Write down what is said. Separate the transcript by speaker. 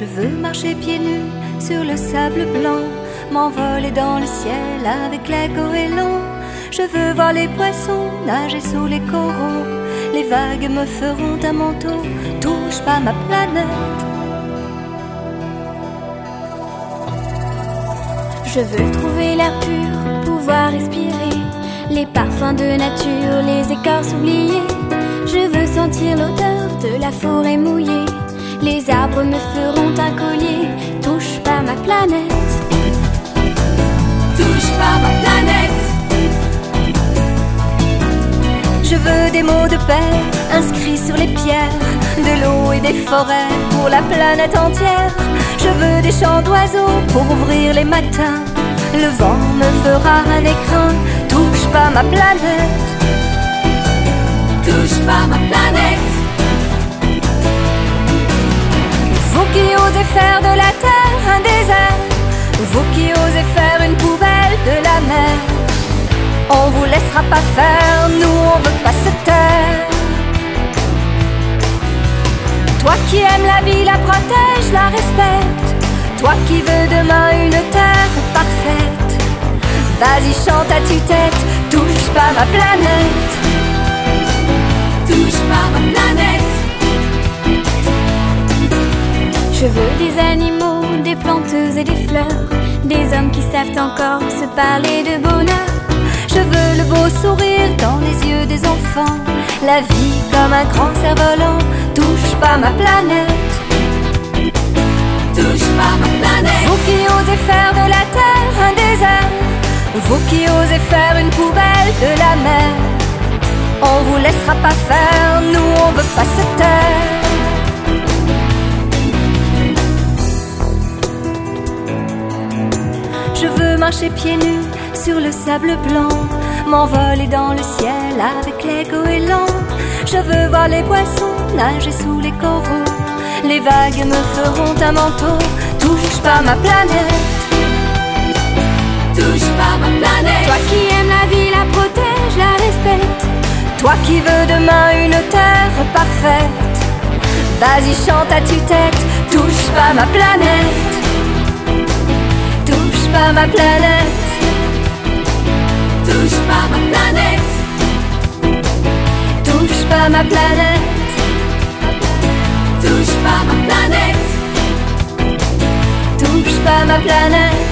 Speaker 1: Je veux marcher pieds nus sur le sable blanc, m'envoler dans le ciel avec les goélands. Je veux voir les poissons nager sous les coraux. Les vagues me feront un manteau, touche pas ma planète.
Speaker 2: Je veux trouver l'air pur, pouvoir respirer les parfums de nature, les écorces oubliées. Je veux sentir l'odeur de la forêt mouillée. Les arbres me feront un collier, touche pas ma planète.
Speaker 1: Touche pas ma planète. Je veux des mots de paix inscrits sur les pierres, de l'eau et des forêts pour la planète entière. Je veux des chants d'oiseaux pour ouvrir les matins. Le vent me fera un écrin, touche pas ma planète. Touche pas ma planète. Vous qui osez faire de la terre un désert, vous qui osez faire une poubelle de la mer, on vous laissera pas faire, nous on veut pas se taire. Toi qui aimes la vie, la protège, la respecte. Toi qui veux demain une terre parfaite, vas-y chante à tue-tête, touche pas ma planète. Touche pas ma planète.
Speaker 2: Je veux des animaux, des planteuses et des fleurs, des hommes qui savent encore se parler de bonheur.
Speaker 1: Je veux le beau sourire dans les yeux des enfants, la vie comme un grand cerf-volant, touche pas ma planète. Touche pas ma planète. Vous qui osez faire de la terre un désert, vous qui osez faire une poubelle de la mer, on vous laissera pas faire, nous on veut pas se taire. Je veux marcher pieds nus sur le sable blanc, m'envoler dans le ciel avec les goélands. Je veux voir les poissons nager sous les coraux. Les vagues me feront un manteau, touche pas ma planète. Touche pas ma planète.
Speaker 2: Toi qui aimes la vie, la protège, la respecte.
Speaker 1: Toi qui veux demain une terre parfaite, vas-y chante à tue-tête, touche pas ma planète. Touche pas ma planète. Touche pas ma planète. Touche pas ma planète. Touche pas ma planète. Touche pas ma planète.